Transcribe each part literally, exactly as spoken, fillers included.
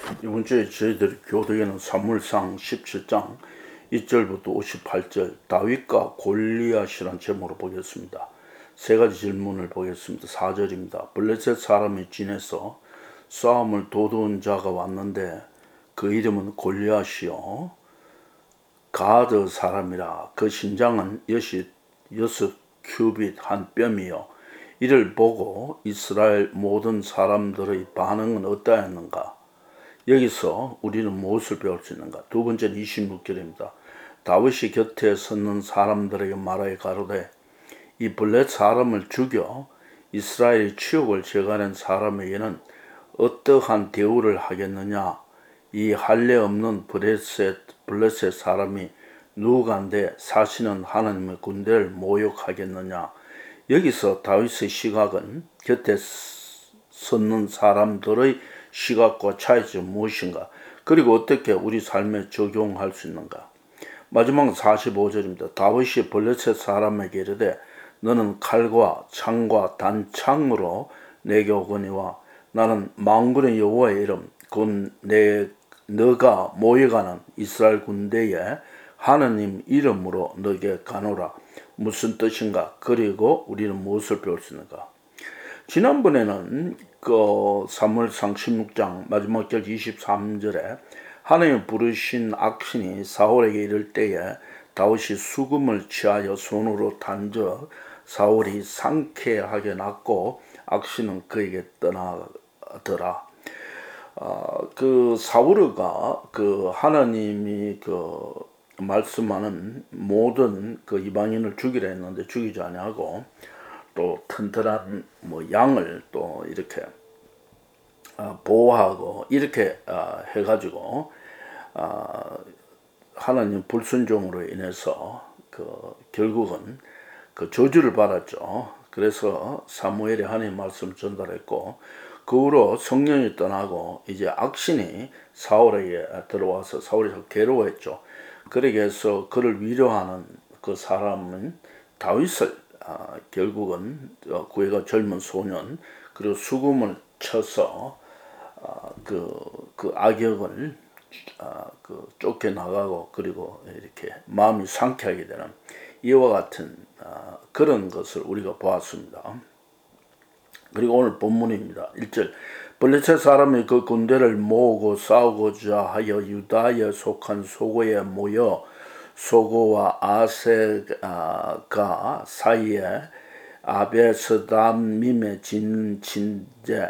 이번 주에 저희들이 교독에는 사무엘상 십칠 장 일 절부터 오십팔 절 다윗과 골리앗이란 제목으로 보겠습니다. 세 가지 질문을 보겠습니다. 사 절입니다. 블레셋 사람이 진에서 싸움을 도둔 자가 왔는데 그 이름은 골리앗이요 가드 사람이라. 그 신장은 여섯, 여섯 큐빗 한 뼘이요. 이를 보고 이스라엘 모든 사람들의 반응은 어떠했는가? 여기서 우리는 무엇을 배울 수 있는가? 두 번째는 이십육 절입니다. 다윗이 곁에 섰는 사람들에게 말하여 가로되 이 블렛 사람을 죽여 이스라엘의 치욕을 제거하는 사람에게는 어떠한 대우를 하겠느냐? 이 할례 없는 블레셋, 블레셋 사람이 누구간데 사시는 하나님의 군대를 모욕하겠느냐? 여기서 다윗의 시각은 곁에 섰는 사람들의 시각과 차이점이 무엇인가? 그리고 어떻게 우리 삶에 적용할 수 있는가? 마지막 사십오 절입니다. 다윗이 블레셋 사람에게 이르되 너는 칼과 창과 단창으로 내게 오거니와 나는 만군의 여호와의 이름 곧 내 너가 모여가는 이스라엘 군대의 하나님 이름으로 너에게 가노라. 무슨 뜻인가? 그리고 우리는 무엇을 배울 수 있는가? 지난번에는 그 사무엘상 십육 장 마지막 절 이십삼 절에 하나님이 부르신 악신이 사울에게 이를 때에 다윗이 수금을 취하여 손으로 단적 사울이 상쾌하게 났고 악신은 그에게 떠나더라. 어, 그 사울가 그 하나님이 그 말씀하는 모든 그 이방인을 죽이려 했는데 죽이지 아니하고 또 튼튼한 뭐 양을 또 이렇게 어, 보호하고 이렇게 어, 해가지고 어, 하나님 불순종으로 인해서 그 결국은 그 저주를 받았죠. 그래서 사무엘이 하나님 말씀 전달했고 그 후로 성령이 떠나고 이제 악신이 사울에게 들어와서 사울이 괴로워했죠. 그러게 해서 그를 위로하는 그 사람은 다윗을 아, 결국은 구애가 젊은 소년 그리고 수금을 쳐서 아, 그, 그 악역을 아, 그 쫓겨나가고 그리고 이렇게 마음이 상쾌하게 되는 이와 같은 아, 그런 것을 우리가 보았습니다. 그리고 오늘 본문입니다. 일 절 블레셋 사람이 그 군대를 모으고 싸우고자 하여 유다에 속한 소고에 모여 소고와 아세가 사이에 아베스담밈에 진친제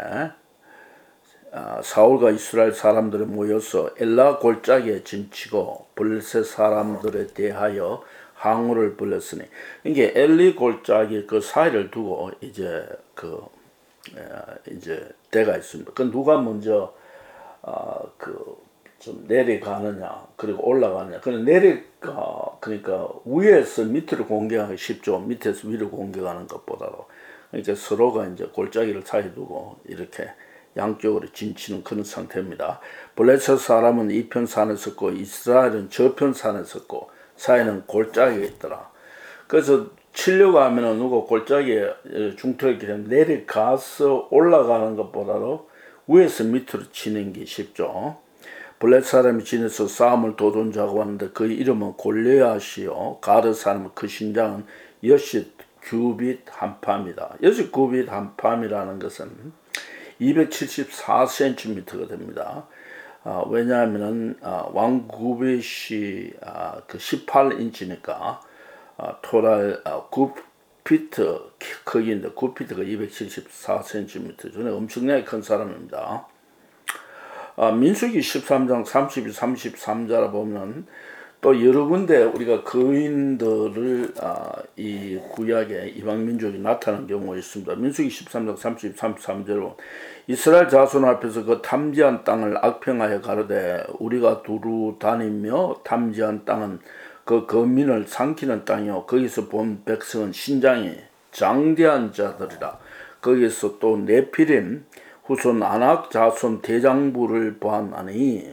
사울과 이스라엘 사람들이 모여서 엘라 골짜기에 진치고 블레셋 사람들에 대하여 항우를 불렀으니 이게 엘리 골짜기 그 사이를 두고 이제 그 이제 때가 있습니다. 그 누가 먼저 어, 그 좀 내려가느냐 그리고 올라가느냐. 그냥 내려가 그러니까 위에서 밑으로 공격하기 쉽죠. 밑에서 위로 공격하는 것보다도. 그러니까 서로가 이제 골짜기를 사이 두고 이렇게 양쪽으로 진치는 그런 상태입니다. 블레셋 사람은 이 편 산에 섰고 이스라엘은 저편 산에 섰고 사이는 골짜기가 있더라. 그래서 치려고 하면은 누가 골짜기에 중턱에 그냥 내려가서 올라가는 것보다도 위에서 밑으로 치는 게 쉽죠. 블레셋 사람이 진에서 싸움을 도둔 자가 왔는데 그 이름은 골리앗이요 가드 사람 그 신장은 여섯 규빗 한 팜이다. 여섯 규빗 한 팜이라는 것은 이백칠십사 센티미터가 됩니다. 아, 왜냐하면은 아, 왕 규빗이 아, 그 십팔 인치니까 아, 토랄 아, 구 피트 크기인데 구 피트가 이백칠십사 센티미터 전에 엄청나게 큰 사람입니다. 아, 민수기 십삼 장 삼십이, 삼십삼 절에 보면 또 여러 군데 우리가 거인들을 아, 이 구약의 이방 민족이 나타난 경우가 있습니다. 민수기 십삼 장 삼십, 삼십삼 절로 이스라엘 자손 앞에서 그 탐지한 땅을 악평하여 가로되 우리가 두루 다니며 탐지한 땅은 그 거민을 삼키는 땅이요 거기서 본 백성은 신장이 장대한 자들이라. 거기서 또 네피림 후손 아낙 자손 대장부를 보았나니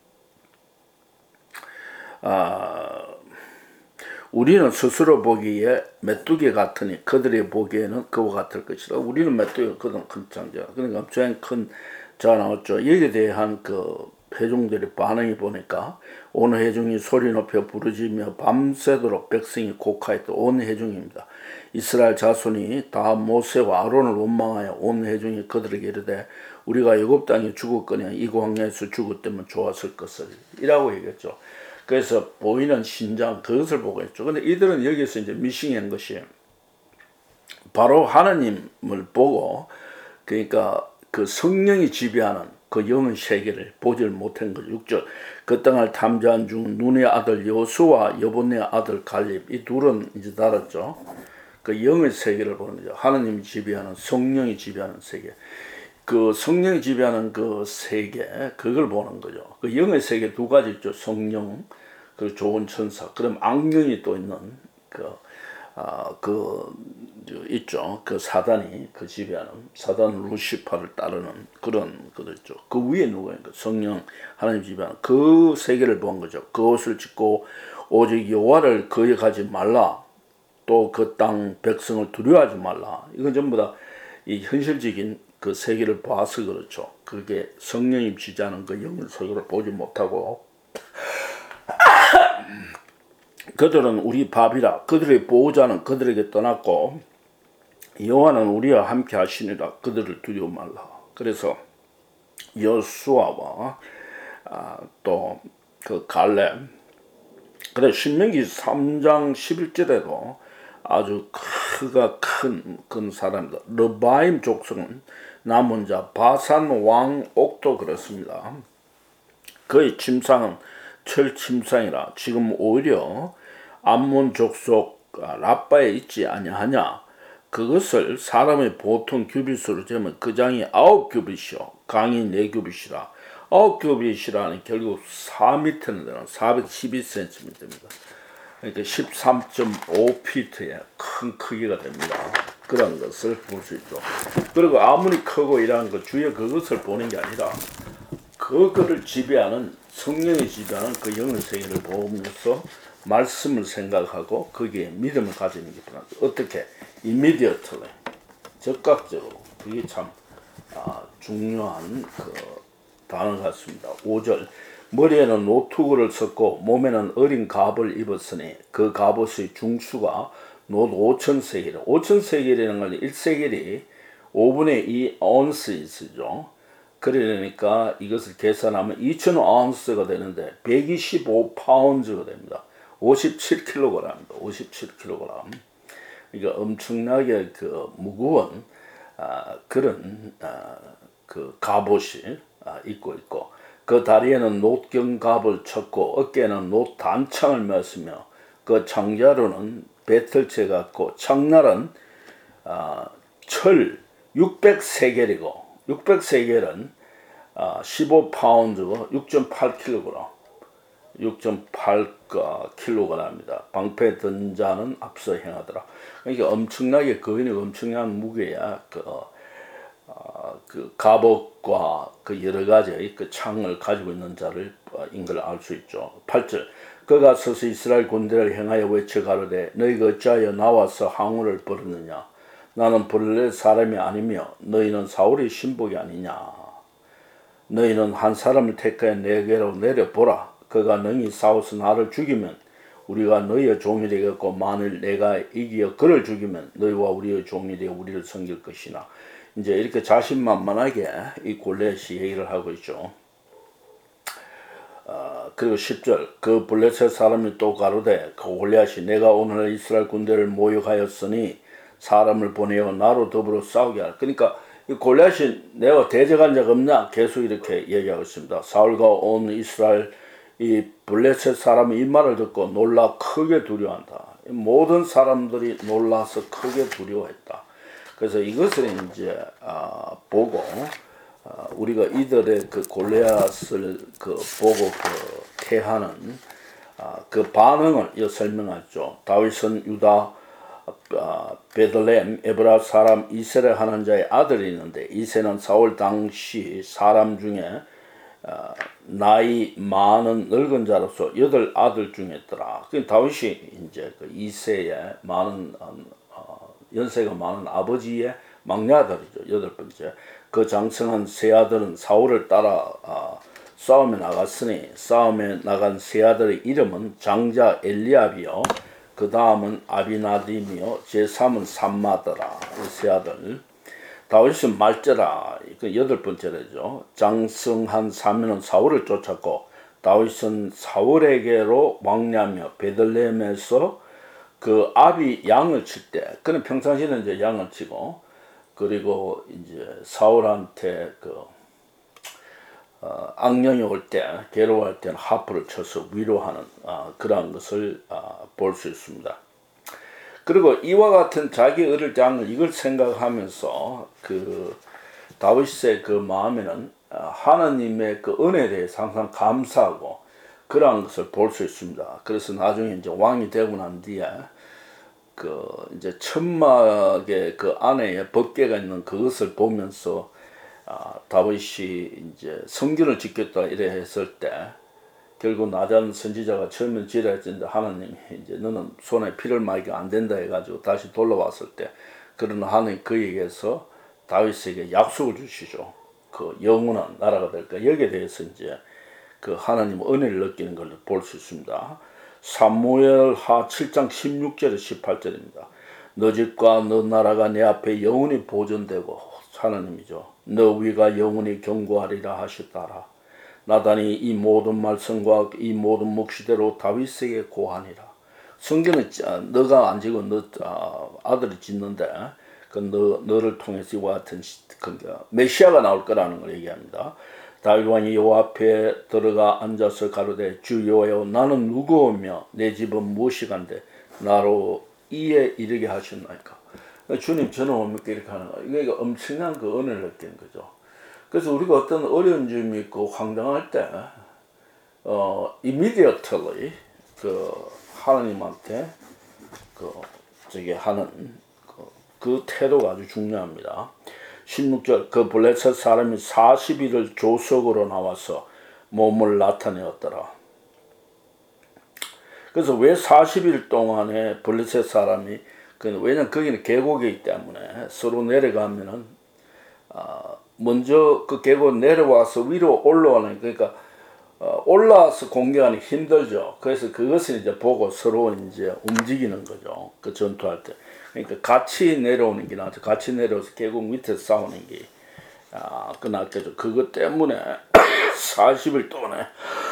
아, 우리는 스스로 보기에 메뚜기 같으니 그들이 보기에는 그와 같을 것이다. 우리는 메뚜기가 그런 큰 장자 그러니까 엄청 큰 자가 나왔죠. 여기에 대한 그 회중들의 반응이 보니까 온 회중이 소리 높여 부르짖며 밤새도록 백성이 곡하였던 온 회중입니다. 이스라엘 자손이 다 모세와 아론을 원망하여 온 회중이 그들에게 이르되 우리가 애굽 땅에 죽었거니와 이 광야에서 죽었다면 좋았을 것을 이라고 얘기했죠. 그래서 보이는 신장 그것을 보고 했죠. 근데 이들은 여기서 이제 미싱한 것이 바로 하나님을 보고 그러니까 그 성령이 지배하는 그 영의 세계를 보질 못한 거죠. 육 절 그 땅을 탐지한 중 눈의 아들 여수와 여본의 아들 갈렙 이 둘은 이제 달았죠. 그 영의 세계를 보는 거죠. 하나님이 지배하는 성령이 지배하는 세계. 그 성령이 지배하는 그 세계 그걸 보는 거죠. 그 영의 세계 두 가지 있죠. 성령 그 좋은 천사. 그럼 악령이 또 있는 그 아, 그 있죠. 그 사단이 그 지배하는 사단 루시파를 따르는 그런 것들 있죠. 그 위에 누가 있는가? 성령 하나님 지배하는 그 세계를 본 거죠. 그것을 짓고 오직 여호와를 거역하지 말라. 또 그 땅 백성을 두려워하지 말라. 이건 전부 다 이 현실적인 그 세계를 봐서 그렇죠. 그게 성령이 지배하는 그 영의 세계를 보지 못하고 그들은 우리 밥이라 그들의 보호자는 그들에게 떠났고 여호와는 우리와 함께 하시니라 그들을 두려워 말라. 그래서 여수아와 아, 또 그 갈렙 그래 신명기 삼 장 십일 절에도 아주 크가 큰, 큰 사람이다. 르바임 족속은 남은 자 바산 왕 옥도 그렇습니다. 그의 침상은 철 침상이라 지금 오히려 암몬 족속 라빠에 있지 아니하냐. 그것을 사람의 보통 규빗으로 재면 그 장이 아홉 규빗이요 강이 네 규빗이라. 아홉 규빗이라는 결국 사 미터는 되는 사백십이 센티미터입니다. 그러니까 십삼 점 오 피트의 큰 크기가 됩니다. 그런 것을 볼 수 있죠. 그리고 아무리 크고 이러한 것 주에 그것을 보는 게 아니라 그거를 지배하는 성령이 지배하는 그 영의 세계를 보면서 말씀을 생각하고 거기에 믿음을 가지는 게 필요합니다. 어떻게? immediately 즉각적으로 그게 참 아, 중요한 그 단어 같습니다. 오 절 머리에는 노투구를 썼고 몸에는 어린 갑을 입었으니 그 갑옷의 중수가 노 오천 세겔 오천 세겔이라는 건 일 세겔이 오분의 이 아운스이죠. 그러니까 이것을 계산하면 이천 아운스가 되는데 백이십오 파운드가 됩니다. 오십칠 킬로그램입니다. 오십칠 킬로그램. 그러니까 엄청나게 그 무거운 아, 그런 아, 그 갑옷이 아, 입고 있고 그 다리에는 놋경갑을 쳤고 어깨에는 놋 단창을 맸으며 그 창자루는 배틀채 같고 창날은 아, 철 육백 세겔이고 육백 세겔은 아, 십오 파운드고 육 점 팔 킬로그램 육 점 팔 킬로그램입니다. 방패 든 자는 앞서 행하더라. 그러니까 엄청나게 거인의 엄청난 무게야. 그, 어, 그 갑옷과 그 여러 가지의 그 창을 가지고 있는 자를 인 걸 알 수 있죠. 팔 절 그가 서서 이스라엘 군대를 행하여 외쳐 가로되 너희가 어찌하여 나와서 항우를 벌였느냐. 나는 블레셋 사람이 아니며 너희는 사울의 신복이 아니냐. 너희는 한 사람을 택하여 내게로 내려보라. 그가 능히 싸워서 나를 죽이면 우리가 너희의 종이 되겠고 만일 내가 이기어 그를 죽이면 너희와 우리의 종이 되어 우리를 섬길 것이나. 이제 이렇게 자신만만하게 이 골리앗이 얘기를 하고 있죠. 어, 그리고 십 절 그 블레셋 사람이 또 가로되 그 골리앗이 내가 오늘 이스라엘 군대를 모욕하였으니 사람을 보내어 나로 더불어 싸우게 하라. 그러니까 이 골리앗이 내가 대적한 적 없냐 계속 이렇게 얘기하고 있습니다. 사울과 온 이스라엘 이 블레셋 사람이 이 말을 듣고 놀라 크게 두려워한다. 모든 사람들이 놀라서 크게 두려워했다. 그래서 이것을 이제 아, 보고 아, 우리가 이들의 그 골리앗을 그 보고 그 태하는 아, 그 반응을 이 설명하죠. 다윗은 유다 아, 베들레헴 에브라 사람 이세를 하는 자의 아들이 있는데 이세는 사울 당시 사람 중에 어, 나이 많은 늙은 자로서 여덟 아들 중에 있더라. 그 다윗이 이제 그 이세의 많은 어, 연세가 많은 아버지의 막내 아들이죠. 여덟 번째. 그 장성한 세 아들은 사울을 따라 어, 싸움에 나갔으니 싸움에 나간 세 아들의 이름은 장자 엘리압이요 그 다음은 아비나딘이요 제삼은 삼마더라. 이 세 아들. 다윗은 말제라. 그 여덟 번째래죠. 장성한 사면은 사울을 쫓았고 다윗은 사울에게로 왕래하며 베들레헴에서 그 아비 양을 칠 때, 그는 평상시에는 이제 양을 치고, 그리고 이제 사울한테 그 어, 악령이 올 때, 괴로워할 때는 하프를 쳐서 위로하는 어, 그러한 것을 어, 볼 수 있습니다. 그리고 이와 같은 자기 얻을 장을 이걸 생각하면서 그 다윗의 그 마음에는 하나님의 그 은혜에 대해서 항상 감사하고 그러한 것을 볼 수 있습니다. 그래서 나중에 이제 왕이 되고 난 뒤에 그 이제 천막의 그 안에 법궤가 있는 그것을 보면서 아, 다윗이 이제 성전을 짓겠다 이래 했을 때 결국 나단 선지자가 처음에 지라 했는데 하나님이 이제 너는 손에 피를 말게 안 된다 해가지고 다시 돌아왔을 때 그러나 하나님 그에게서 다윗에게 약속을 주시죠. 그 영원한 나라가 될까. 여기에 대해서 이제 그 하나님 은혜를 느끼는 걸 볼 수 있습니다. 사무엘하 칠 장 십육 절에 십팔 절입니다. 너 집과 너 나라가 내 앞에 영원히 보존되고 하나님이죠. 너 위가 영원히 경고하리라 하셨다라. 나단이 이 모든 말씀과 이 모든 묵시대로 다윗에게 고하니라. 성경은 너가 안 지고 너 아들이 짓는데 그 너, 너를 통해서 이와 같은 그러니까 메시아가 나올 거라는 걸 얘기합니다. 다윗 왕이 여호와 앞에 들어가 앉아서 가로되 주 여호와여 나는 누구오며 내 집은 무엇이간데 나로 이에 이르게 하셨나이까. 주님 저는 뭡니까 이렇게 하는 거예요. 이게 엄청난 그 은혜를 느끼는 거죠. 그래서 우리가 어떤 어려운 점이 있고 황당할 때 어, immediately 그 하나님한테 그 저기 하는 그, 그 태도가 아주 중요합니다. 십육 절 그 블레셋 사람이 사십 일을 조석으로 나와서 몸을 나타내었더라. 그래서 왜 사십 일 동안에 블레셋 사람이 그 왜냐면 거기는 계곡이기 때문에 서로 내려가면은 어, 먼저 그 계곡 내려와서 위로 올라오는 그러니까 어, 올라와서 공격하는 힘들죠. 그래서 그것을 이제 보고 서로 이제 움직이는 거죠. 그 전투할 때. 그러니까 같이 내려오는 게 낫죠. 같이 내려와서 계곡 밑에서 싸우는 게 아, 그 낫겠죠. 그것 때문에 사십 일 동안에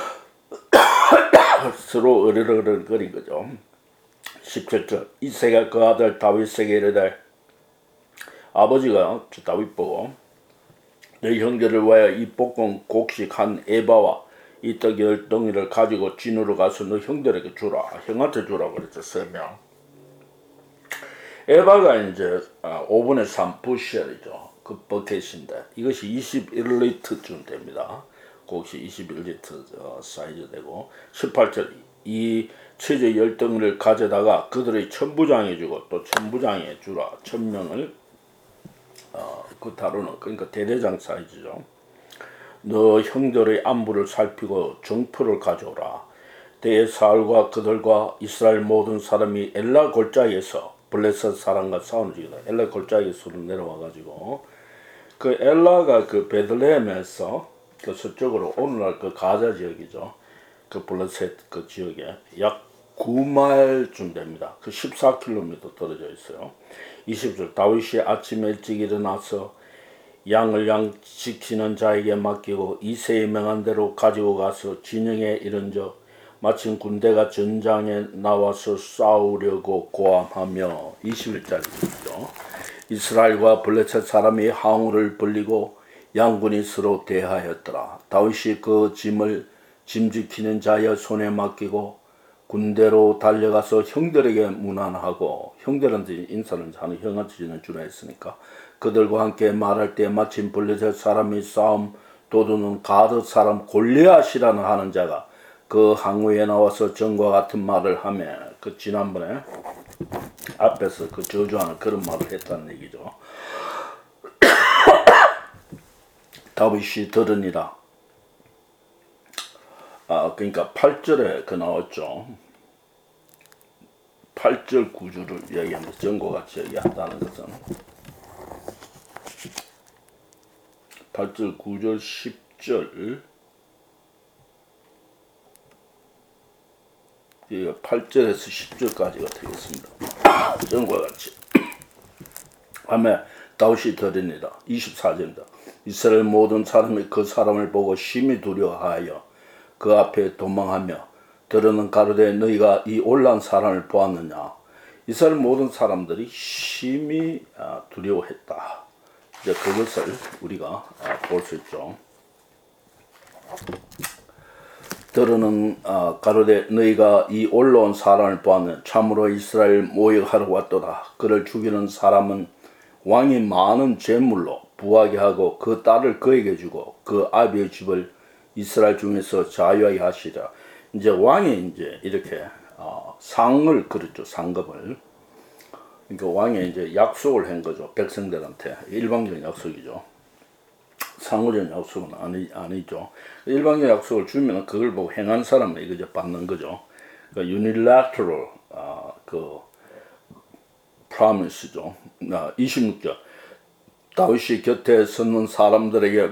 서로 으르르르거린 거죠. 십칠 절 이새가 그 아들 다윗에게 이르되 아버지가 다윗 보고 내 형제를 위하여 이 볶은 곡식 한 에바와 이 떡 열 덩이를 가지고 진으로 가서 너 형들에게 주라. 형한테 주라 그랬죠. 세 명. 에바가 이제 오 분의 삼 부셜이죠. 그 버켓인데 이것이 이십일 리터쯤 됩니다. 곡식 이십일 리터 사이즈 되고 십팔 절 이 최저 열 덩이를 가져다가 그들의 천부장에 주고 또 천부장에 주라. 천명을 어, 그 다루는 그러니까 대대장 사이즈죠. 너 형들의 안부를 살피고 정포를 가져오라. 대사울과 그들과 이스라엘 모든 사람이 엘라 골짜기에서 블레셋 사람과 싸우는 중이다. 엘라 골짜기에서 내려와 가지고 그 엘라가 그 베들레헴에서 그 서쪽으로 오늘날 그 가자 지역이죠. 그 블레셋 그 지역에 약 구 마일쯤 됩니다. 그 십사 킬로미터 떨어져 있어요. 이십 절 다윗이 아침에 일찍 일어나서 양을 양 지키는 자에게 맡기고 이새에 명한 대로 가지고 가서 진영에 이른저 마침 군대가 전장에 나와서 싸우려고 고함하며 이십일 절이죠. 이스라엘과 블레셋 사람이 항우를 벌리고 양군이 서로 대하였더라. 다윗이 그 짐을 짐 지키는 자의 손에 맡기고 군대로 달려가서 형들에게 문안하고 형들한테 인사를 하는 형한테 주는 주라 했으니까 그들과 함께 말할 때 마침 블레셋 사람이 싸움 도두는 가드 사람 골리앗이라는 하는 자가 그 항우에 나와서 전과 같은 말을 하며 그 지난번에 앞에서 그 저주하는 그런 말을 했다는 얘기죠. 다윗이 들으니라. 아, 그러니까 팔 절에 그 나왔죠. 팔 절 구 절을 이야기하면서 전과 같이 얘기한다는 것은 팔 절 구 절 십 절 팔 절에서 십 절까지가 되겠습니다. 전과 같이 하며 다윗이 들으니라. 이십사 절입니다. 이스라엘 모든 사람이 그 사람을 보고 심히 두려워하여 그 앞에 도망하며 들으는 가로되 너희가 이 올라온 사람을 보았느냐. 이스라엘 모든 사람들이 심히 두려워했다. 이제 그것을 우리가 볼 수 있죠. 들으는 아, 가로되 너희가 이 올라온 사람을 보았느냐. 참으로 이스라엘 모욕하러 왔도다. 그를 죽이는 사람은 왕이 많은 재물로 부하게 하고 그 딸을 그에게 주고 그 아비의 집을 이스라엘 중에서 자유하게 하시라. 이제 왕이 이제 이렇게 어, 상을 그렸죠. 상급을. 그러니까 왕이 이제 약속을 한 거죠. 백성들한테. 일방적인 약속이죠. 상호적인 약속은 아니, 아니죠. 일방적인 약속을 주면 그걸 보고 행한 사람은 이거 받는 거죠. 그러니까 unilateral 어, 그 promise죠. 아, 이십육 절. 다윗이 곁에 서는 사람들에게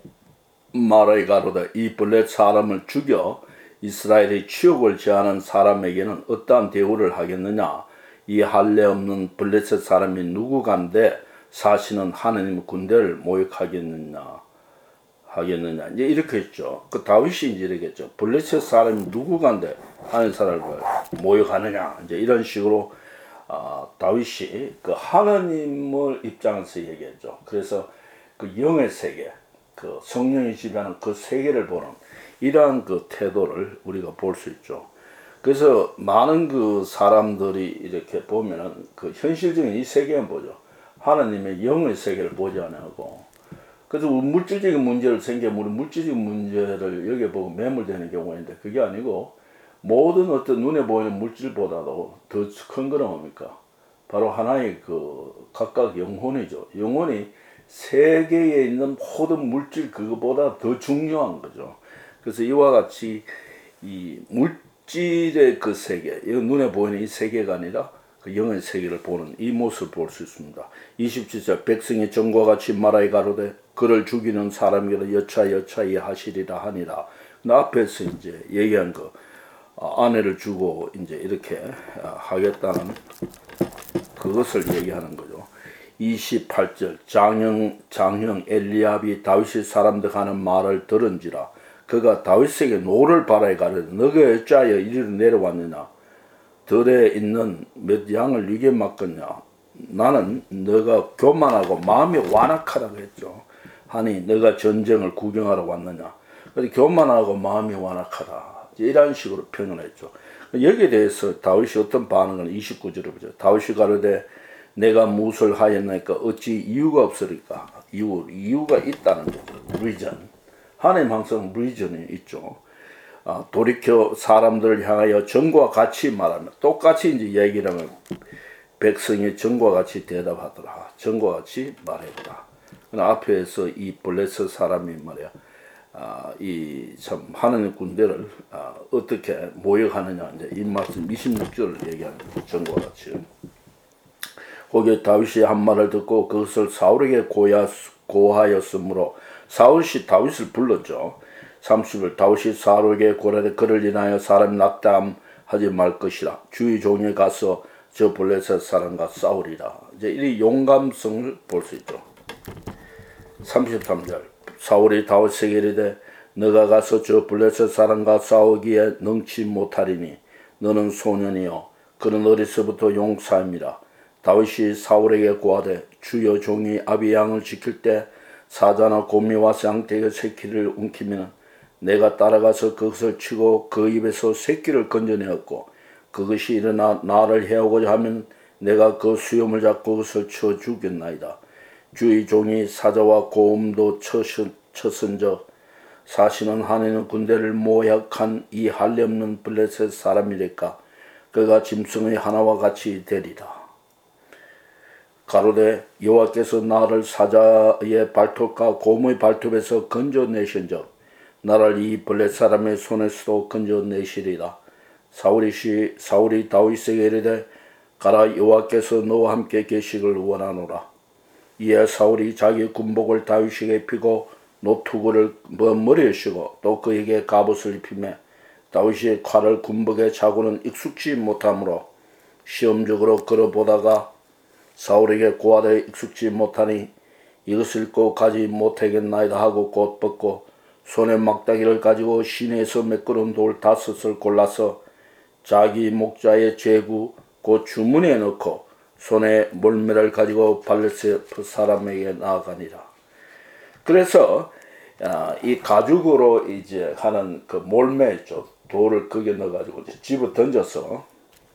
말하여 가로되 이 블렛 사람을 죽여 이스라엘의 치욕을 제하는 사람에게는 어떠한 대우를 하겠느냐. 이 할례 없는 블레셋 사람이 누구간데 사시는 하나님의 군대를 모욕하겠느냐 하겠느냐. 이제 이렇게 했죠. 그 다윗이 이제 이렇게 했죠. 블레셋 사람이 누구간데 하나님 사람을 모욕하느냐. 이제 이런 식으로 어, 다윗이 그 하나님을 입장에서 얘기했죠. 그래서 그 영의 세계, 그 성령이 지배하는 그 세계를 보는 이러한 그 태도를 우리가 볼 수 있죠. 그래서 많은 그 사람들이 이렇게 보면은 그 현실적인 이 세계만 보죠. 하나님의 영의 세계를 보지 않고. 그래서 물질적인 문제를 생기면 우리 물질적인 문제를 여기 보고 매몰되는 경우가 있는데 그게 아니고 모든 어떤 눈에 보이는 물질보다도 더 큰 거는 뭡니까? 바로 하나의 그 각각 영혼이죠. 영혼이 세계에 있는 모든 물질 그거보다 더 중요한 거죠. 그래서 이와 같이 이 물질의 그 세계, 눈에 보이는 이 세계가 아니라 그 영의 세계를 보는 이 모습을 볼 수 있습니다. 이십칠 절 백성이 전과 같이 말하여 가로되 그를 죽이는 사람에게는 여차 여차히 하시리라 하니라. 앞에서 이제 얘기한 그 아내를 주고 이제 이렇게 하겠다는 그것을 얘기하는 거죠. 이십팔 절 장형 장형 엘리압이 다윗의 사람들 하는 말을 들은지라 그가 다윗에게 노를 바라에 가르되 너가 어찌하여 이리로 내려왔느냐. 들에 있는 몇 양을 네게 맡겼냐. 나는 너가 교만하고 마음이 완악하다고 했죠. 하니 너가 전쟁을 구경하러 왔느냐. 그래서 교만하고 마음이 완악하다. 이런 식으로 표현했죠. 여기에 대해서 다윗이 어떤 반응을 이십구 절에 보죠. 다윗이 가로되 내가 무엇을 하였나이까 어찌 이유가 없으리까. 이유, 이유가 있다는 거죠. reason. 하나님 항상 reason이 있죠. 아, 돌이켜 사람들을 향하여 전과 같이 말하면 똑같이 이제 얘기를 하면 백성이 전과 같이 대답하더라. 전과 같이 말했다. 앞에서 이 블레셋 사람이 말이야. 아, 이 참 하나님 군대를 아, 어떻게 모욕하느냐 이제 이 말씀 이십육 절을 얘기하는 전과 같이. 거기에 다윗이 한 말을 듣고 그것을 사울에게 고하, 고하였으므로 사울이 다윗을 불렀죠. 삼십 절 다윗이 사울에게 고라되 그를 인하여 사람 낙담하지 말 것이라. 주의 종에 가서 저 블레셋 사람과 싸우리라. 이제 이 용감성을 볼 수 있죠. 삼십삼 절 사울이 다윗에게 이르되 너가 가서 저 블레셋 사람과 싸우기에 능치 못하리니 너는 소년이요 그는 어리서부터 용사임이라. 다윗이 사울에게 고하되 주여 종이 아비 양을 지킬 때 사자나 곰이와 쌍떼의 새끼를 움키면 내가 따라가서 그것을 치고 그 입에서 새끼를 건져내었고 그것이 일어나 나를 해오고자 하면 내가 그 수염을 잡고 그것을 쳐 죽였나이다. 주의 종이 사자와 곰도 쳤은적 사시는 하나님 군대를 모욕한 이 할례 없는 블레셋 사람이랄까. 그가 짐승의 하나와 같이 되리라. 가로되 여호와께서 나를 사자의 발톱과 곰의 발톱에서 건져내신적 나를 이 블레셋 사람의 손에서도 건져내시리라. 사울이, 사울이 다윗에게 이르되 가라 여호와께서 너와 함께 계시기를 원하노라. 이에 사울이 자기 군복을 다윗에게 입히고 노투구를 머리에 씌고 또 그에게 갑옷을 입히매 다윗이 칼을 군복에 차고는 익숙지 못하므로 시험적으로 걸어보다가 사울에게 고하되 익숙지 못하니 이것을 입고 가지 못하겠나이다 하고 곧 벗고 손에 막다기를 가지고 시내에서 매끄러운 돌 다섯을 골라서 자기 목자의 제구 곧 주문에 넣고 손에 몰매를 가지고 블레셋 사람에게 나아가니라. 그래서 이 가죽으로 이제 하는 그 몰매 있죠. 돌을 거기에 넣어가지고 집어 던져서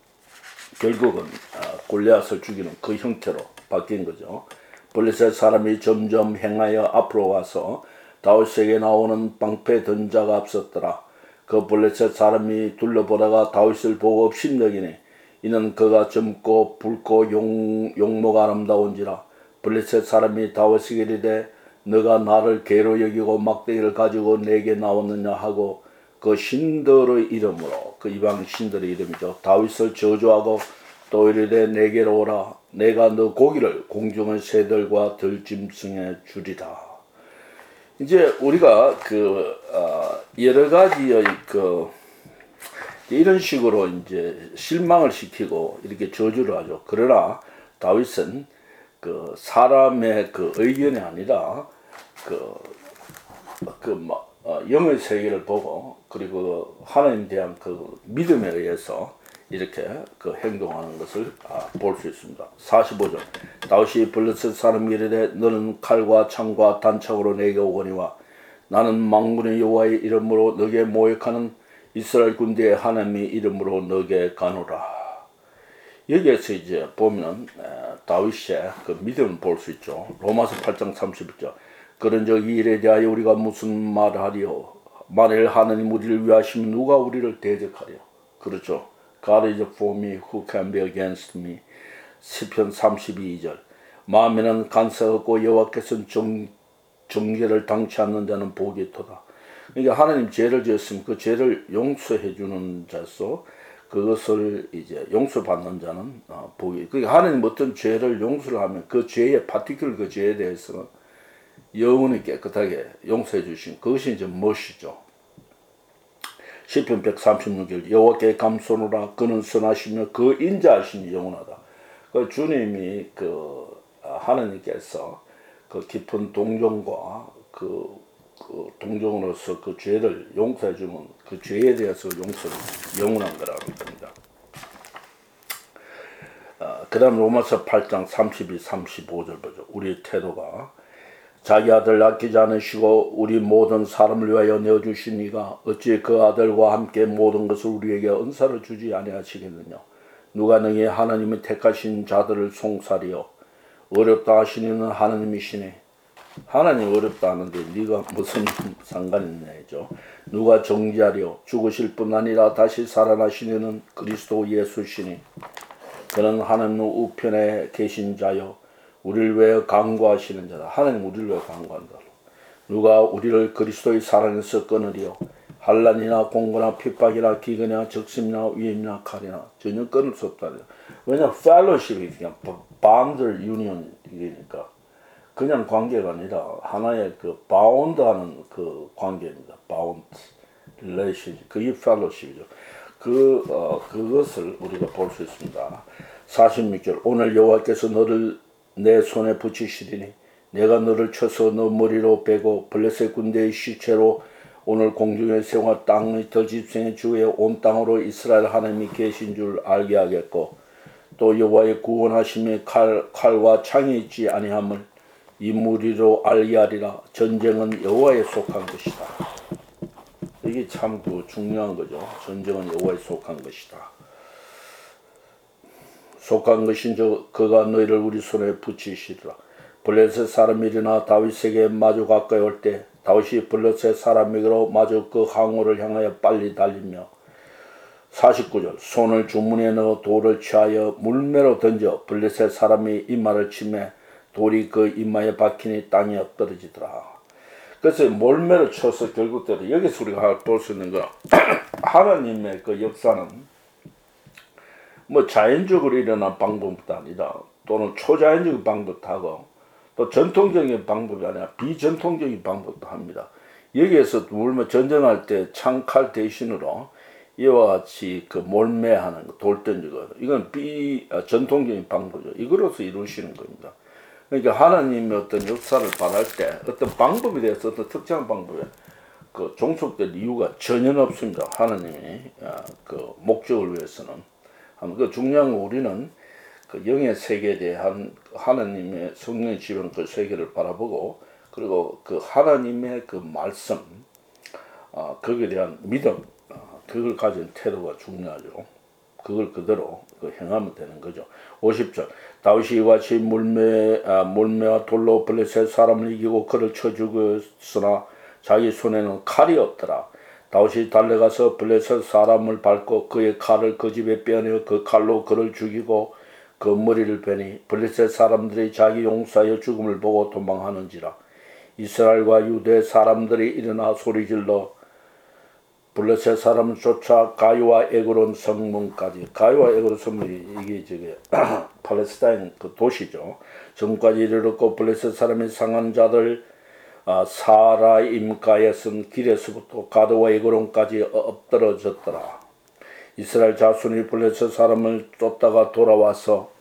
결국은 골리앗을 죽이는 그 형태로 바뀐 거죠. 블레셋 사람이 점점 행하여 앞으로 와서 다윗에게 나오는 방패 던자가 앞섰더라. 그 블레셋 사람이 둘러보다가 다윗을 보고 업신여기니 이는 그가 젊고 붉고 용, 용모가 아름다운지라. 블레셋 사람이 다윗에게 이르되 너가 나를 개로 여기고 막대기를 가지고 내게 나왔느냐 하고 그 신들의 이름으로 그 이방 신들의 이름이죠. 다윗을 저주하고 또 이르되 내게로 오라. 내가 너 고기를 공중의 새들과 들짐승에 주리라. 이제 우리가 그 어, 여러 가지의 그 이런 식으로 이제 실망을 시키고 이렇게 저주를 하죠. 그러나 다윗은 그 사람의 그 의견이 아니라 그 그 뭐 어, 영의 세계를 보고 그리고 하나님에 대한 그 믿음에 의해서 이렇게 그 행동하는 것을 아, 볼 수 있습니다. 사십오 절 다윗이 블레셋 사람에게 이르되 너는 칼과 창과 단창으로 내게 오거니와 나는 만군의 여호와의 이름으로 너게 모욕하는 이스라엘 군대의 하나님의 이름으로 너게 가노라. 여기에서 이제 보면 에, 다윗의 그 믿음을 볼 수 있죠. 로마서 팔 장 삼십일 절 그런즉 이 일에 대하여 우리가 무슨 말하리요? 만일 하나님 우리를 위하시면 누가 우리를 대적하리요? 그렇죠. God is for me, who can be against me? 시편 삼십이 절 마음에는 간섭 없고 여호와께서는 정, 정죄를 당치 않는 자는 복이 있도다. 그러니까 하나님 죄를 지었으면 그 죄를 용서해 주는 자소 그것을 이제 용서받는 자는 어, 복이. 그러니까 하나님 어떤 죄를 용서를 하면 그 죄의 파티큘 그 죄에 대해서는 영원히 깨끗하게 용서해 주신 그것이 이제 무엇이죠? 시편 백삼십육 절 여호와께 감사노라 그는 선하시며 그 인자하심이 영원하다. 그 주님이 그 하나님께서 그 깊은 동정과 그, 그 동정으로서 그 죄를 용서해 주면 그 죄에 대해서 용서는 영원한 거라고 합니다. 어, 그 다음 로마서 팔 장 삼십이, 삼십오 절 보죠. 우리 태도가 자기 아들 아끼지 않으시고 우리 모든 사람을 위하여 내어주신 이가 어찌 그 아들과 함께 모든 것을 우리에게 은사를 주지 아니하시겠느냐. 누가 능히 하나님이 택하신 자들을 송사리요 어렵다 하시는 하나님이시네. 하나님 어렵다 하는데 네가 무슨 상관이 있냐죠. 누가 정죄하려 죽으실 뿐 아니라 다시 살아나시는 그리스도 예수시니 그는 하나님 우편에 계신 자요 우리를 위해 강구하시는 자다. 하나님 우리를 위해 강구한다. 누가 우리를 그리스도의 사랑에서 끊으리요 환난이나 공고나 핍박이나 기근이나 적심이나 위험이나 칼이나 전혀 끊을 수 없다. 왜냐 펠로십이 그냥 bond union이니까 그냥 관계가 아니라 하나의 그 바운드하는 그 관계입니다. 바운드 릴레이션십 그게 펠로십이죠. 그 어, 그것을 우리가 볼 수 있습니다. 사십육 절 오늘 여호와께서 너를 내 손에 붙이시리니 내가 너를 쳐서 너 머리로 베고 블레셋 군대의 시체로 오늘 공중의 새와 땅의 들짐승의 주에 온 땅으로 이스라엘 하나님이 계신 줄 알게 하겠고 또 여호와의 구원하심에 칼, 칼과 창이 있지 아니함을 이 무리로 알게 하리라. 전쟁은 여호와에 속한 것이다. 이게 참 그 중요한 거죠. 전쟁은 여호와에 속한 것이다. 속한 것인즉 그가 너희를 우리 손에 붙이시리라. 블레셋 사람이 일어나 다윗에게 마주 가까이 올 때 다윗이 블레셋 사람에게로 마주 그 항우를 향하여 빨리 달리며 사십구 절 손을 주문에 넣어 돌을 취하여 물매로 던져 블레셋 사람이 이마를 치매 돌이 그 이마에 박히니 땅에 엎드러지더라. 그래서 몰매를 쳐서 결국대로 여기서 우리가 볼 수 있는 거 하나님의 그 역사는 뭐 자연적으로 일어난 방법도 아니라 또는 초자연적인 방법도 하고 또 전통적인 방법이 아니라 비전통적인 방법도 합니다. 여기에서 물론 전쟁할 때 창칼 대신으로 이와 같이 그 몰매하는 거, 돌 던지고 이건 비 아, 전통적인 방법이죠. 이거로서 이루시는 겁니다. 그러니까 하나님의 어떤 역사를 바랄 때 어떤 방법에 대해서 어떤 특정한 방법에 그 종속될 이유가 전혀 없습니다. 하나님이 아, 그 목적을 위해서는 그 중요한 건 우리는 그 영의 세계에 대한 하나님의 성령의 지배는 그 세계를 바라보고 그리고 그 하나님의 그 말씀 아, 거기에 대한 믿음 아, 그걸 가진 태도가 중요하죠. 그걸 그대로 그 행하면 되는 거죠. 오십 절 다윗이 이같이 물매, 아, 물매와 돌로 블레셋 사람을 이기고 그를 쳐 죽였으나 자기 손에는 칼이 없더라. 다윗이 달려가서 블레셋 사람을 밟고 그의 칼을 그 집에 빼내어 그 칼로 그를 죽이고 그 머리를 베니 블레셋 사람들이 자기 용사의 죽음을 보고 도망하는지라. 이스라엘과 유대 사람들이 일어나 소리질러 블레셋 사람을 쫓아 가이와 에그론 성문까지, 가이와 에그론 성문이 이게 저기 팔레스타인 그 도시죠. 성까지 이르렀고 블레셋 사람이 상한 자들 아, 사라임가에 쓴 길에서부터 가드와 에그론까지 엎드러졌더라. 이스라엘 자손이 블레셋 사람을 쫓다가 돌아와서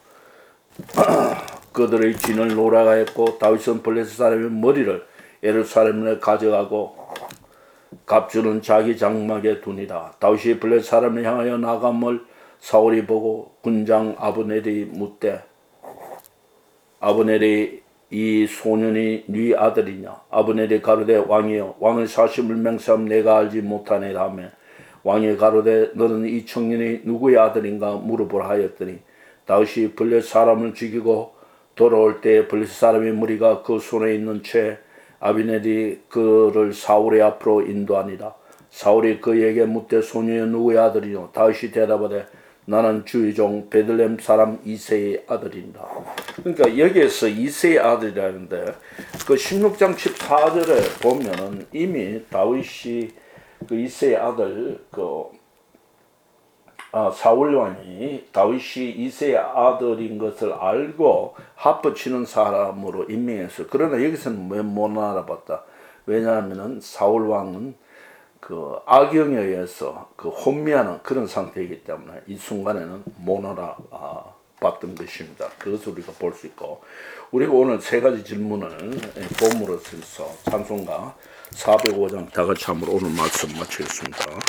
그들의 진을 노라가했고 다윗은 블레셋 사람의 머리를 예루살렘에 가져가고 갑주는 자기 장막에 두니라. 다윗이 블레셋 사람을 향하여 나감을 사울이 보고 군장 아브넬이 묻되 아브넬이 이 소년이 네 아들이냐. 아브넬이 가로되 왕이여 왕의 사심을 맹세함 내가 알지 못하네라 하며 왕이 가로되 너는 이 청년이 누구의 아들인가 물어보라 하였더니 다윗이 블레셋 사람을 죽이고 돌아올 때 블레셋 사람의 무리가 그 손에 있는 채 아비넬이 그를 사울의 앞으로 인도하니라. 사울이 그에게 묻되 소년이 누구의 아들이뇨. 다윗이 대답하되 나는 주의 종 베들레헴 사람 이새의 아들이다. 그러니까 여기에서 이새의 아들이라는데 그 십육 장 십사 절에 보면은 이미 다윗이 그 이새의 아들 그 아, 사울 왕이 다윗이 이새의 아들인 것을 알고 합법치는 사람으로 임명했어요. 그러나 여기서는 왜 못 알아봤다? 왜냐하면은 사울 왕은 그 악영에 의해서 그 혼미하는 그런 상태이기 때문에 이 순간에는 못 알아봤던 것입니다. 그것을 우리가 볼 수 있고, 우리가 오늘 세 가지 질문을 봄으로 써서 찬송가 사백오 장 다 같이 한번 오늘 말씀 마치겠습니다.